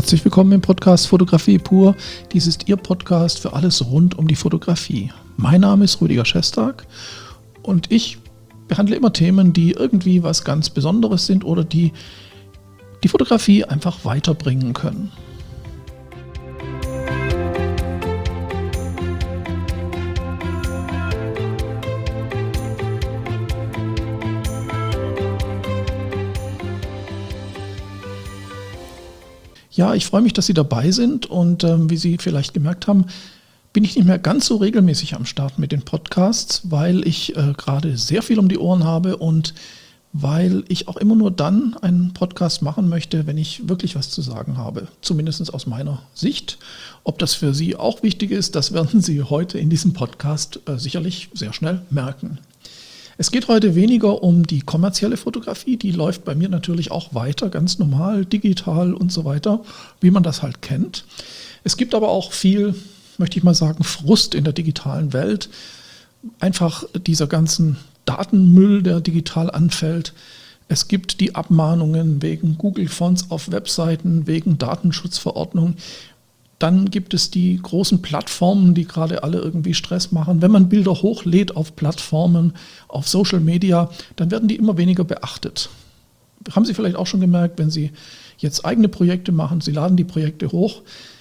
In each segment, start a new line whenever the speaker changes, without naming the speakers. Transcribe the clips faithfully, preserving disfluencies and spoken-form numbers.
Herzlich willkommen im Podcast Fotografie pur. Dies ist Ihr Podcast für alles rund um die Fotografie. Mein Name ist Rüdiger Schestag und ich behandle immer Themen, die irgendwie was ganz Besonderes sind oder die die Fotografie einfach weiterbringen können. Ja, ich freue mich, dass Sie dabei sind und ähm, wie Sie vielleicht gemerkt haben, bin ich nicht mehr ganz so regelmäßig am Start mit den Podcasts, weil ich äh, gerade sehr viel um die Ohren habe und weil ich auch immer nur dann einen Podcast machen möchte, wenn ich wirklich was zu sagen habe, zumindest aus meiner Sicht. Ob das für Sie auch wichtig ist, das werden Sie heute in diesem Podcast äh, sicherlich sehr schnell merken. Es geht heute weniger um die kommerzielle Fotografie, die läuft bei mir natürlich auch weiter, ganz normal, digital und so weiter, wie man das halt kennt. Es gibt aber auch viel, möchte ich mal sagen, Frust in der digitalen Welt. Einfach dieser ganzen Datenmüll, der digital anfällt. Es gibt die Abmahnungen wegen Google-Fonts auf Webseiten, wegen Datenschutzverordnung. Dann gibt es die großen Plattformen, die gerade alle irgendwie Stress machen. Wenn man Bilder hochlädt auf Plattformen, auf Social Media, dann werden die immer weniger beachtet. Haben Sie vielleicht auch schon gemerkt, wenn Sie jetzt eigene Projekte machen, Sie laden die Projekte hoch,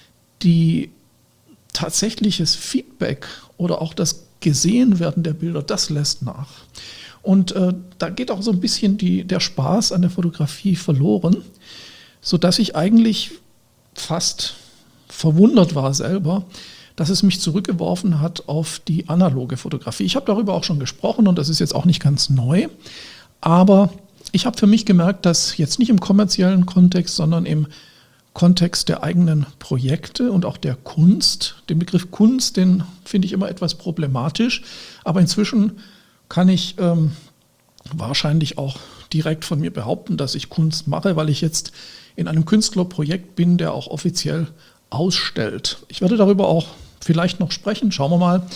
die tatsächliches Feedback oder auch das Gesehenwerden der Bilder, das lässt nach. Und äh, da geht auch so ein bisschen die, der Spaß an der Fotografie verloren, sodass ich eigentlich fast verwundert war selber, dass es mich zurückgeworfen hat auf die analoge Fotografie. Ich habe darüber auch schon gesprochen und das ist jetzt auch nicht ganz neu, aber ich habe für mich gemerkt, dass jetzt nicht im kommerziellen Kontext, sondern im Kontext der eigenen Projekte und auch der Kunst, den Begriff Kunst, den finde ich immer etwas problematisch, aber inzwischen kann ich ähm, wahrscheinlich auch direkt von mir behaupten, dass ich Kunst mache, weil ich jetzt in einem Künstlerprojekt bin, der auch offiziell ausstellt. Ich werde darüber auch vielleicht noch sprechen, schauen wir mal.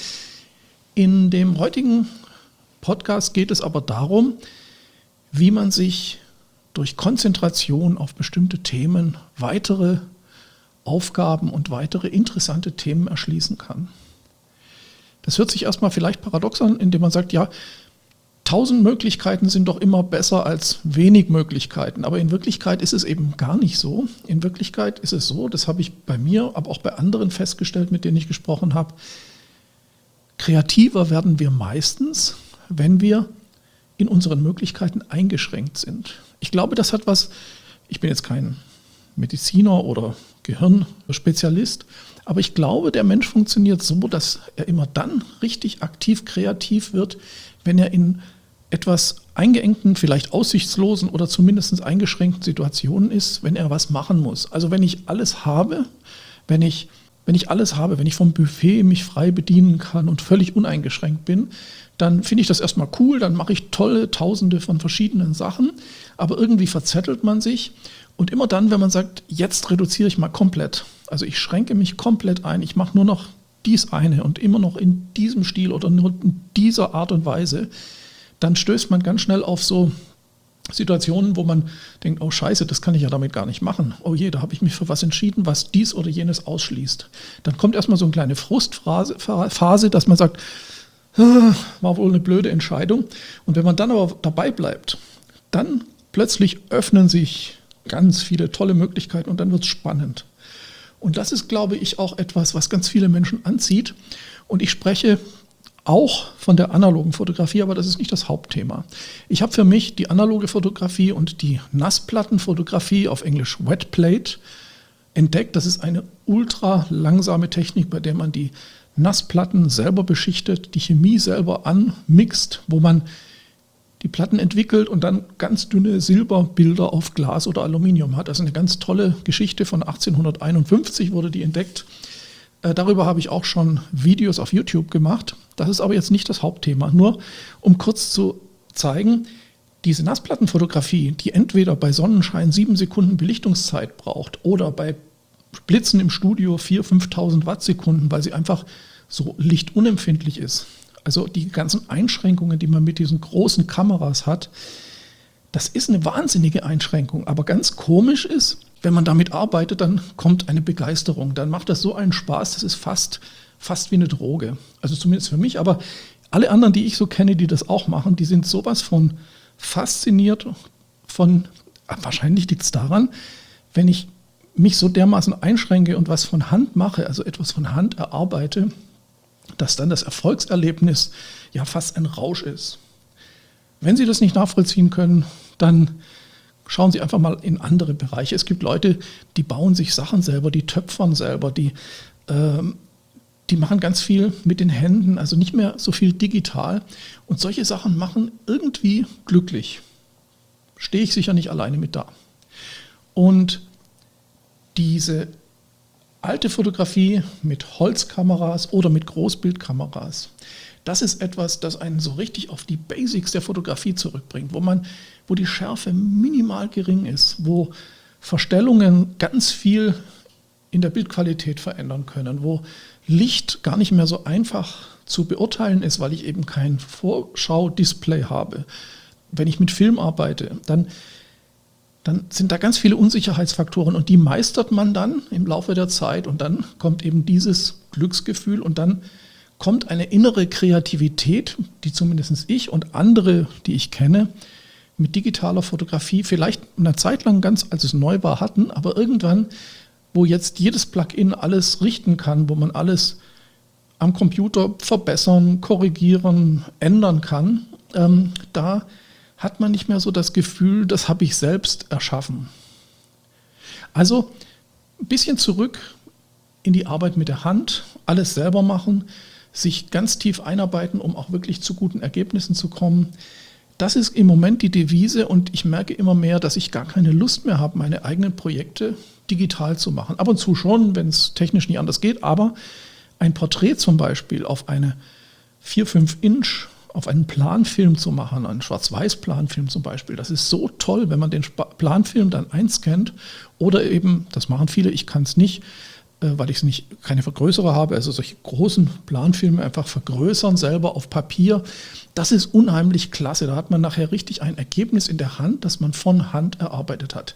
In dem heutigen Podcast geht es aber darum, wie man sich durch Konzentration auf bestimmte Themen weitere Aufgaben und weitere interessante Themen erschließen kann. Das hört sich erstmal vielleicht paradox an, indem man sagt, ja, tausend Möglichkeiten sind doch immer besser als wenig Möglichkeiten. Aber in Wirklichkeit ist es eben gar nicht so. In Wirklichkeit ist es so, das habe ich bei mir, aber auch bei anderen festgestellt, mit denen ich gesprochen habe, kreativer werden wir meistens, wenn wir in unseren Möglichkeiten eingeschränkt sind. Ich glaube, das hat was, ich bin jetzt kein Mediziner oder Gehirnspezialist, aber ich glaube, der Mensch funktioniert so, dass er immer dann richtig aktiv kreativ wird, wenn er in etwas eingeengten, vielleicht aussichtslosen oder zumindest eingeschränkten Situationen ist, wenn er was machen muss. Also wenn ich alles habe, wenn ich, wenn ich alles habe, wenn ich vom Buffet mich frei bedienen kann und völlig uneingeschränkt bin, dann finde ich das erstmal cool, dann mache ich tolle Tausende von verschiedenen Sachen, aber irgendwie verzettelt man sich und immer dann, wenn man sagt, jetzt reduziere ich mal komplett, also ich schränke mich komplett ein, ich mache nur noch dies eine und immer noch in diesem Stil oder nur in dieser Art und Weise, dann stößt man ganz schnell auf so Situationen, wo man denkt, oh Scheiße, das kann ich ja damit gar nicht machen. Oh je, da habe ich mich für was entschieden, was dies oder jenes ausschließt. Dann kommt erstmal so eine kleine Frustphase, Phase, dass man sagt, war wohl eine blöde Entscheidung. Und wenn man dann aber dabei bleibt, dann plötzlich öffnen sich ganz viele tolle Möglichkeiten und dann wird es spannend. Und das ist, glaube ich, auch etwas, was ganz viele Menschen anzieht. Und ich spreche auch von der analogen Fotografie, aber das ist nicht das Hauptthema. Ich habe für mich die analoge Fotografie und die Nassplattenfotografie, auf Englisch Wetplate, entdeckt. Das ist eine ultra langsame Technik, bei der man die Nassplatten selber beschichtet, die Chemie selber anmixt, wo man die Platten entwickelt und dann ganz dünne Silberbilder auf Glas oder Aluminium hat. Das ist eine ganz tolle Geschichte, von achtzehnhunderteinundfünfzig wurde die entdeckt. Äh, darüber habe ich auch schon Videos auf YouTube gemacht. Das ist aber jetzt nicht das Hauptthema. Nur um kurz zu zeigen, diese Nassplattenfotografie, die entweder bei Sonnenschein sieben Sekunden Belichtungszeit braucht oder bei Blitzen im Studio viertausend, fünftausend Wattsekunden, weil sie einfach so lichtunempfindlich ist. Also die ganzen Einschränkungen, die man mit diesen großen Kameras hat, das ist eine wahnsinnige Einschränkung. Aber ganz komisch ist, wenn man damit arbeitet, dann kommt eine Begeisterung. Dann macht das so einen Spaß, das ist fast, fast wie eine Droge. Also zumindest für mich, aber alle anderen, die ich so kenne, die das auch machen, die sind sowas von fasziniert von, wahrscheinlich liegt es daran, wenn ich mich so dermaßen einschränke und was von Hand mache, also etwas von Hand erarbeite, dass dann das Erfolgserlebnis ja fast ein Rausch ist. Wenn Sie das nicht nachvollziehen können, dann schauen Sie einfach mal in andere Bereiche. Es gibt Leute, die bauen sich Sachen selber, die töpfern selber, die, äh, die machen ganz viel mit den Händen, also nicht mehr so viel digital. Und solche Sachen machen irgendwie glücklich. Stehe ich sicher nicht alleine mit da. Und diese alte Fotografie mit Holzkameras oder mit Großbildkameras, das ist etwas, das einen so richtig auf die Basics der Fotografie zurückbringt, wo man, wo die Schärfe minimal gering ist, wo Verstellungen ganz viel in der Bildqualität verändern können, wo Licht gar nicht mehr so einfach zu beurteilen ist, weil ich eben kein Vorschau-Display habe. Wenn ich mit Film arbeite, dann, dann sind da ganz viele Unsicherheitsfaktoren und die meistert man dann im Laufe der Zeit und dann kommt eben dieses Glücksgefühl und dann kommt eine innere Kreativität, die zumindest ich und andere, die ich kenne, mit digitaler Fotografie vielleicht eine Zeit lang ganz, als es neu war, hatten, aber irgendwann, wo jetzt jedes Plugin alles richten kann, wo man alles am Computer verbessern, korrigieren, ändern kann, ähm, da hat man nicht mehr so das Gefühl, das habe ich selbst erschaffen. Also ein bisschen zurück in die Arbeit mit der Hand, alles selber machen, sich ganz tief einarbeiten, um auch wirklich zu guten Ergebnissen zu kommen. Das ist im Moment die Devise und ich merke immer mehr, dass ich gar keine Lust mehr habe, meine eigenen Projekte digital zu machen. Ab und zu schon, wenn es technisch nicht anders geht, aber ein Porträt zum Beispiel auf eine vier, fünf Inch, auf einen Planfilm zu machen, einen Schwarz-Weiß-Planfilm zum Beispiel, das ist so toll, wenn man den Planfilm dann einscannt oder eben, das machen viele, ich kann es nicht, weil ich es nicht keine Vergrößerer habe, also solche großen Planfilme einfach vergrößern selber auf Papier. Das ist unheimlich klasse. Da hat man nachher richtig ein Ergebnis in der Hand, das man von Hand erarbeitet hat.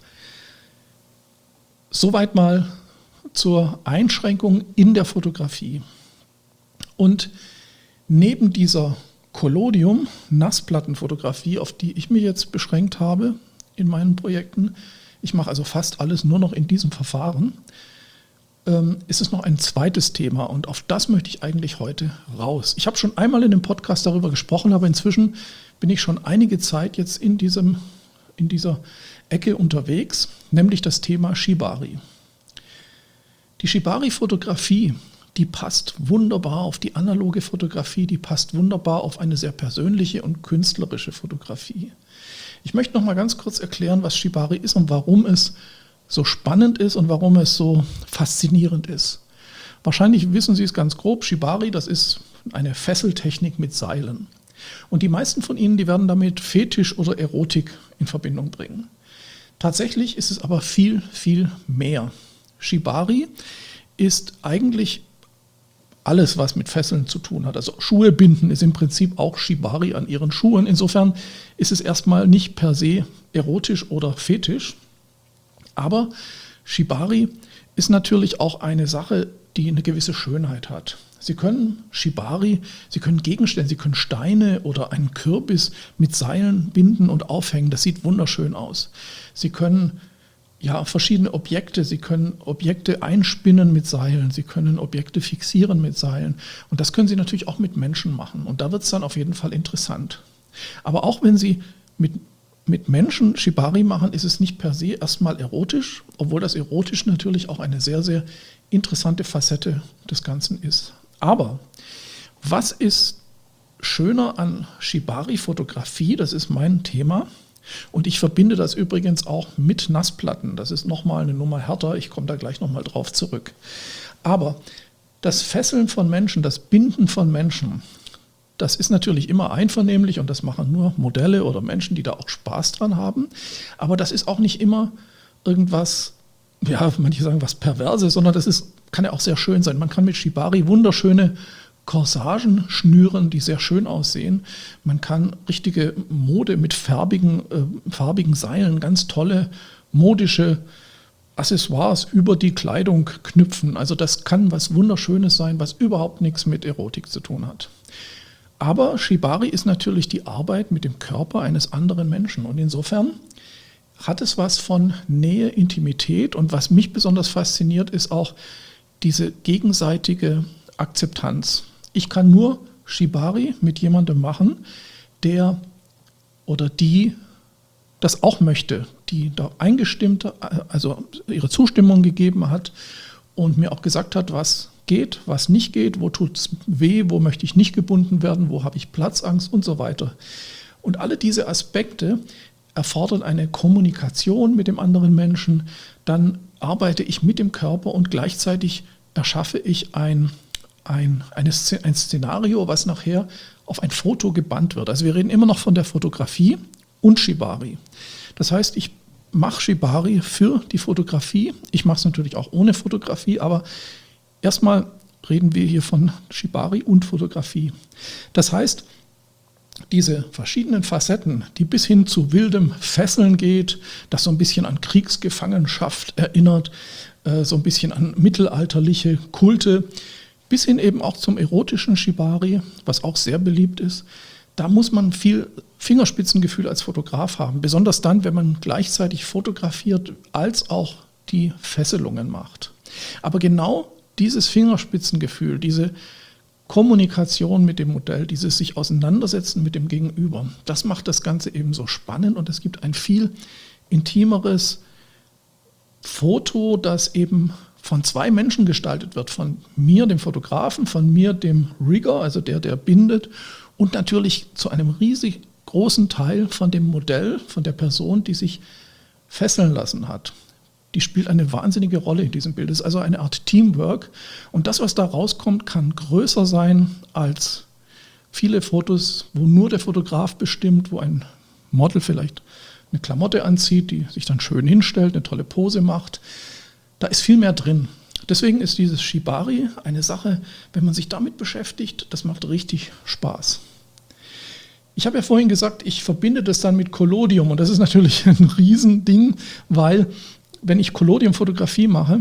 Soweit mal zur Einschränkung in der Fotografie. Und neben dieser Collodium, Nassplattenfotografie, auf die ich mich jetzt beschränkt habe in meinen Projekten, ich mache also fast alles nur noch in diesem Verfahren, ist es noch ein zweites Thema und auf das möchte ich eigentlich heute raus. Ich habe schon einmal in dem Podcast darüber gesprochen, aber inzwischen bin ich schon einige Zeit jetzt in, diesem, in dieser Ecke unterwegs, nämlich das Thema Shibari. Die Shibari-Fotografie, die passt wunderbar auf die analoge Fotografie, die passt wunderbar auf eine sehr persönliche und künstlerische Fotografie. Ich möchte noch mal ganz kurz erklären, was Shibari ist und warum es so spannend ist und warum es so faszinierend ist. Wahrscheinlich wissen Sie es ganz grob, Shibari, das ist eine Fesseltechnik mit Seilen. Und die meisten von Ihnen, die werden damit Fetisch oder Erotik in Verbindung bringen. Tatsächlich ist es aber viel, viel mehr. Shibari ist eigentlich alles, was mit Fesseln zu tun hat. Also Schuhe binden ist im Prinzip auch Shibari an Ihren Schuhen. Insofern ist es erstmal nicht per se erotisch oder fetisch. Aber Shibari ist natürlich auch eine Sache, die eine gewisse Schönheit hat. Sie können Shibari, Sie können Gegenstände, Sie können Steine oder einen Kürbis mit Seilen binden und aufhängen. Das sieht wunderschön aus. Sie können ja verschiedene Objekte, Sie können Objekte einspinnen mit Seilen, Sie können Objekte fixieren mit Seilen. Und das können Sie natürlich auch mit Menschen machen. Und da wird es dann auf jeden Fall interessant. Aber auch wenn Sie mit Mit Menschen Shibari machen, ist es nicht per se erstmal erotisch, obwohl das erotisch natürlich auch eine sehr, sehr interessante Facette des Ganzen ist. Aber was ist schöner an Shibari-Fotografie? Das ist mein Thema. Und ich verbinde das übrigens auch mit Nassplatten. Das ist nochmal eine Nummer härter. Ich komme da gleich nochmal drauf zurück. Aber das Fesseln von Menschen, das Binden von Menschen, das ist natürlich immer einvernehmlich und das machen nur Modelle oder Menschen, die da auch Spaß dran haben. Aber das ist auch nicht immer irgendwas, ja, manche sagen was Perverses, sondern das ist, kann ja auch sehr schön sein. Man kann mit Shibari wunderschöne Corsagen schnüren, die sehr schön aussehen. Man kann richtige Mode mit farbigen, äh, farbigen Seilen, ganz tolle modische Accessoires über die Kleidung knüpfen. Also das kann was Wunderschönes sein, was überhaupt nichts mit Erotik zu tun hat. Aber Shibari ist natürlich die Arbeit mit dem Körper eines anderen Menschen. Und insofern hat es was von Nähe, Intimität. Und was mich besonders fasziniert, ist auch diese gegenseitige Akzeptanz. Ich kann nur Shibari mit jemandem machen, der oder die das auch möchte, die da eingestimmt, also ihre Zustimmung gegeben hat und mir auch gesagt hat, was geht, was nicht geht, wo tut es weh, wo möchte ich nicht gebunden werden, wo habe ich Platzangst und so weiter. Und alle diese Aspekte erfordern eine Kommunikation mit dem anderen Menschen. Dann arbeite ich mit dem Körper und gleichzeitig erschaffe ich ein, ein, eine, ein Szenario, was nachher auf ein Foto gebannt wird. Also wir reden immer noch von der Fotografie und Shibari. Das heißt, ich mache Shibari für die Fotografie. Ich mache es natürlich auch ohne Fotografie, aber erstmal reden wir hier von Shibari und Fotografie. Das heißt, diese verschiedenen Facetten, die bis hin zu wildem Fesseln geht, das so ein bisschen an Kriegsgefangenschaft erinnert, äh, so ein bisschen an mittelalterliche Kulte, bis hin eben auch zum erotischen Shibari, was auch sehr beliebt ist. Da muss man viel Fingerspitzengefühl als Fotograf haben, besonders dann, wenn man gleichzeitig fotografiert als auch die Fesselungen macht. Aber genau dieses Fingerspitzengefühl, diese Kommunikation mit dem Modell, dieses sich auseinandersetzen mit dem Gegenüber, das macht das Ganze eben so spannend und es gibt ein viel intimeres Foto, das eben von zwei Menschen gestaltet wird, von mir, dem Fotografen, von mir, dem Rigger, also der, der bindet, und natürlich zu einem riesig großen Teil von dem Modell, von der Person, die sich fesseln lassen hat. Die spielt eine wahnsinnige Rolle in diesem Bild. Es ist also eine Art Teamwork. Und das, was da rauskommt, kann größer sein als viele Fotos, wo nur der Fotograf bestimmt, wo ein Model vielleicht eine Klamotte anzieht, die sich dann schön hinstellt, eine tolle Pose macht. Da ist viel mehr drin. Deswegen ist dieses Shibari eine Sache, wenn man sich damit beschäftigt, das macht richtig Spaß. Ich habe ja vorhin gesagt, ich verbinde das dann mit Collodium und das ist natürlich ein Riesending, weil wenn ich Collodium-Fotografie mache,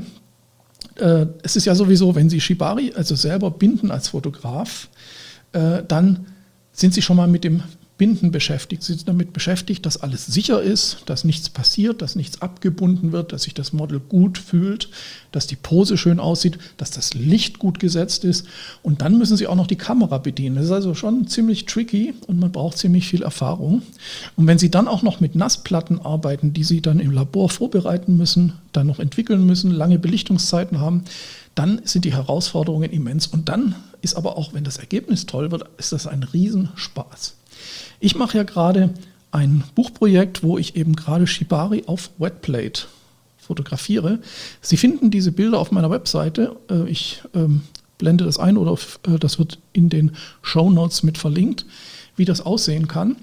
äh, es ist ja sowieso, wenn Sie Shibari also selber binden als Fotograf, äh, dann sind Sie schon mal mit dem Binden beschäftigt. Sie sind damit beschäftigt, dass alles sicher ist, dass nichts passiert, dass nichts abgebunden wird, dass sich das Model gut fühlt, dass die Pose schön aussieht, dass das Licht gut gesetzt ist. Und dann müssen Sie auch noch die Kamera bedienen. Das ist also schon ziemlich tricky und man braucht ziemlich viel Erfahrung. Und wenn Sie dann auch noch mit Nassplatten arbeiten, die Sie dann im Labor vorbereiten müssen, dann noch entwickeln müssen, lange Belichtungszeiten haben, dann sind die Herausforderungen immens. Und dann ist aber auch, wenn das Ergebnis toll wird, ist das ein Riesenspaß. Ich mache ja gerade ein Buchprojekt, wo ich eben gerade Shibari auf Wetplate fotografiere. Sie finden diese Bilder auf meiner Webseite. Ich ähm, blende das ein oder äh, das wird in den Shownotes mit verlinkt, wie das aussehen kann.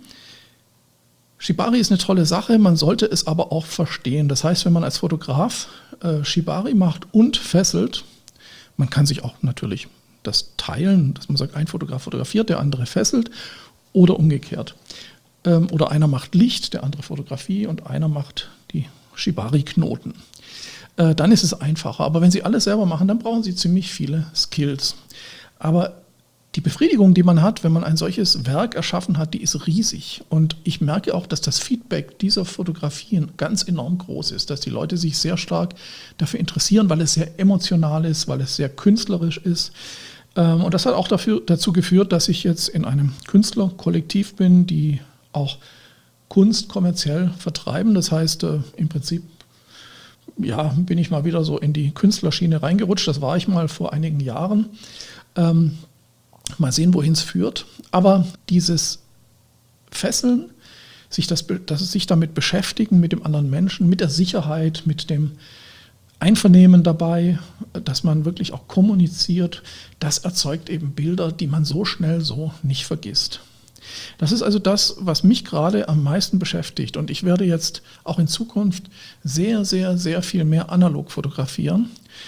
Shibari ist eine tolle Sache, man sollte es aber auch verstehen. Das heißt, wenn man als Fotograf äh, Shibari macht und fesselt, man kann sich auch natürlich das teilen, dass man sagt, ein Fotograf fotografiert, der andere fesselt. Oder umgekehrt. Ähm, oder einer macht Licht, der andere Fotografie und einer macht die Shibari-Knoten. Äh, dann ist es einfacher. Aber wenn Sie alles selber machen, dann brauchen Sie ziemlich viele Skills. Aber die Befriedigung, die man hat, wenn man ein solches Werk erschaffen hat, die ist riesig. Und ich merke auch, dass das Feedback dieser Fotografien ganz enorm groß ist, dass die Leute sich sehr stark dafür interessieren, weil es sehr emotional ist, weil es sehr künstlerisch ist. Und das hat auch dafür, dazu geführt, dass ich jetzt in einem Künstlerkollektiv bin, die auch Kunst kommerziell vertreiben. Das heißt, im Prinzip ja, bin ich mal wieder so in die Künstlerschiene reingerutscht. Das war ich mal vor einigen Jahren. Ähm, mal sehen, wohin es führt. Aber dieses Fesseln, sich, das, das sich damit beschäftigen, mit dem anderen Menschen, mit der Sicherheit, mit dem Einvernehmen dabei, dass man wirklich auch kommuniziert, das erzeugt eben Bilder, die man so schnell so nicht vergisst. Das ist also das, was mich gerade am meisten beschäftigt. Und ich werde jetzt auch in Zukunft sehr, sehr, sehr viel mehr analog fotografieren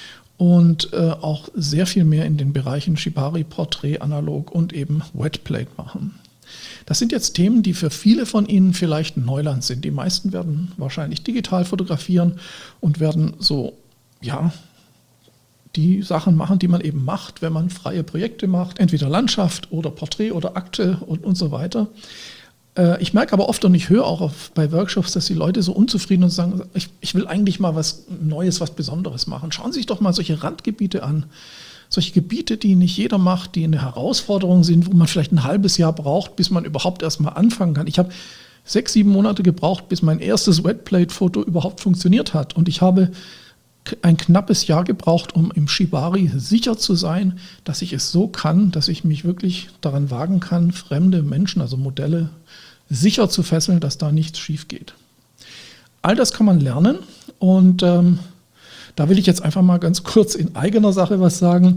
und äh, auch sehr viel mehr in den Bereichen Shibari, Porträt, Analog und eben Wetplate machen. Das sind jetzt Themen, die für viele von Ihnen vielleicht Neuland sind. Die meisten werden wahrscheinlich digital fotografieren und werden so, ja, die Sachen machen, die man eben macht, wenn man freie Projekte macht, entweder Landschaft oder Porträt oder Akte und, und so weiter. Äh, ich merke aber oft und ich höre auch auf, bei Workshops, dass die Leute so unzufrieden und sagen, ich, ich will eigentlich mal was Neues, was Besonderes machen. Schauen Sie sich doch mal solche Randgebiete an. Solche Gebiete, die nicht jeder macht, die eine Herausforderung sind, wo man vielleicht ein halbes Jahr braucht, bis man überhaupt erst mal anfangen kann. Ich habe sechs, sieben Monate gebraucht, bis mein erstes Wetplate-Foto überhaupt funktioniert hat. Und ich habe ein knappes Jahr gebraucht, um im Shibari sicher zu sein, dass ich es so kann, dass ich mich wirklich daran wagen kann, fremde Menschen, also Modelle, sicher zu fesseln, dass da nichts schief geht. All das kann man lernen und ähm, da will ich jetzt einfach mal ganz kurz in eigener Sache was sagen.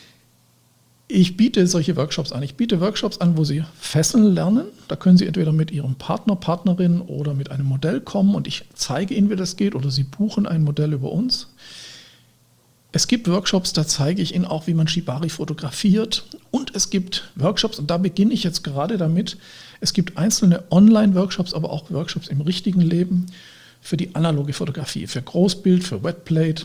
Ich biete solche Workshops an. Ich biete Workshops an, wo Sie fesseln lernen. Da können Sie entweder mit Ihrem Partner, Partnerin oder mit einem Modell kommen und ich zeige Ihnen, wie das geht, oder Sie buchen ein Modell über uns. Es gibt Workshops, da zeige ich Ihnen auch, wie man Shibari fotografiert. Und es gibt Workshops, und da beginne ich jetzt gerade damit, es gibt einzelne Online-Workshops, aber auch Workshops im richtigen Leben für die analoge Fotografie, für Großbild, für Wetplate,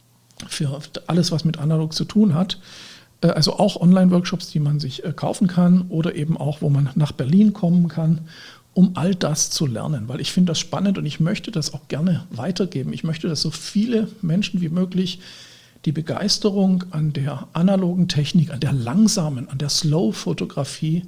für alles, was mit analog zu tun hat. Also auch Online-Workshops, die man sich kaufen kann oder eben auch, wo man nach Berlin kommen kann, um all das zu lernen. Weil ich finde das spannend und ich möchte das auch gerne weitergeben. Ich möchte, dass so viele Menschen wie möglich die Begeisterung an der analogen Technik, an der langsamen, an der Slow-Fotografie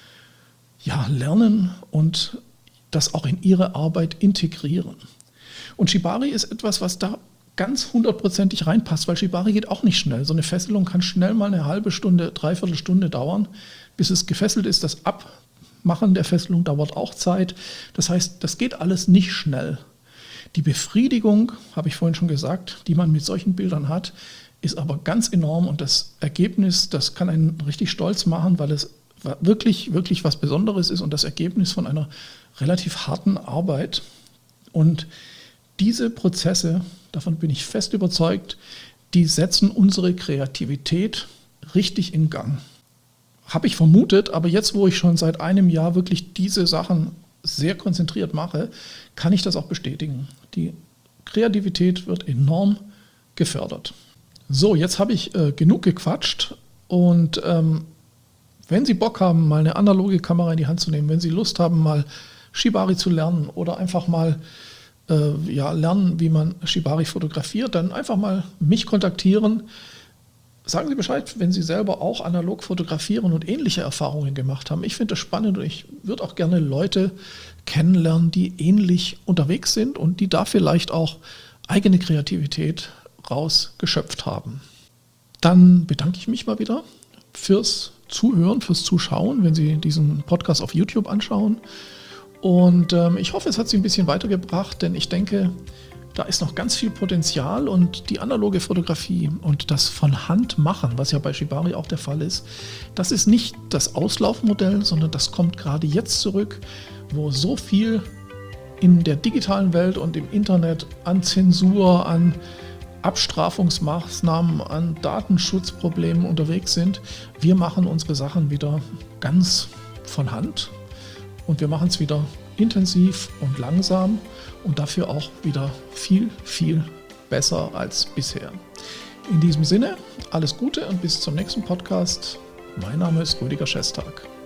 ja, lernen und das auch in ihre Arbeit integrieren. Und Shibari ist etwas, was da ganz hundertprozentig reinpasst, weil Shibari geht auch nicht schnell. So eine Fesselung kann schnell mal eine halbe Stunde, dreiviertel Stunde dauern, bis es gefesselt ist. Das Abmachen der Fesselung dauert auch Zeit. Das heißt, das geht alles nicht schnell. Die Befriedigung, habe ich vorhin schon gesagt, die man mit solchen Bildern hat, ist aber ganz enorm und das Ergebnis, das kann einen richtig stolz machen, weil es wirklich, wirklich was Besonderes ist und das Ergebnis von einer relativ harten Arbeit. Und diese Prozesse, davon bin ich fest überzeugt, die setzen unsere Kreativität richtig in Gang. Habe ich vermutet, aber jetzt, wo ich schon seit einem Jahr wirklich diese Sachen sehr konzentriert mache, kann ich das auch bestätigen. Die Kreativität wird enorm gefördert. So, jetzt habe ich äh, genug gequatscht und ähm, wenn Sie Bock haben, mal eine analoge Kamera in die Hand zu nehmen, wenn Sie Lust haben, mal Shibari zu lernen oder einfach mal äh, ja, lernen, wie man Shibari fotografiert, dann einfach mal mich kontaktieren. Sagen Sie Bescheid, wenn Sie selber auch analog fotografieren und ähnliche Erfahrungen gemacht haben. Ich finde das spannend und ich würde auch gerne Leute kennenlernen, die ähnlich unterwegs sind und die da vielleicht auch eigene Kreativität rausgeschöpft haben. Dann bedanke ich mich mal wieder fürs Zuhören, fürs Zuschauen, wenn Sie diesen Podcast auf YouTube anschauen. Und ähm, ich hoffe, es hat Sie ein bisschen weitergebracht, denn ich denke, da ist noch ganz viel Potenzial und die analoge Fotografie und das von Hand machen, was ja bei Shibari auch der Fall ist, das ist nicht das Auslaufmodell, sondern das kommt gerade jetzt zurück, wo so viel in der digitalen Welt und im Internet an Zensur, an Abstrafungsmaßnahmen, an Datenschutzproblemen unterwegs sind. Wir machen unsere Sachen wieder ganz von Hand und wir machen es wieder intensiv und langsam und dafür auch wieder viel, viel besser als bisher. In diesem Sinne, alles Gute und bis zum nächsten Podcast. Mein Name ist Rüdiger Schestag.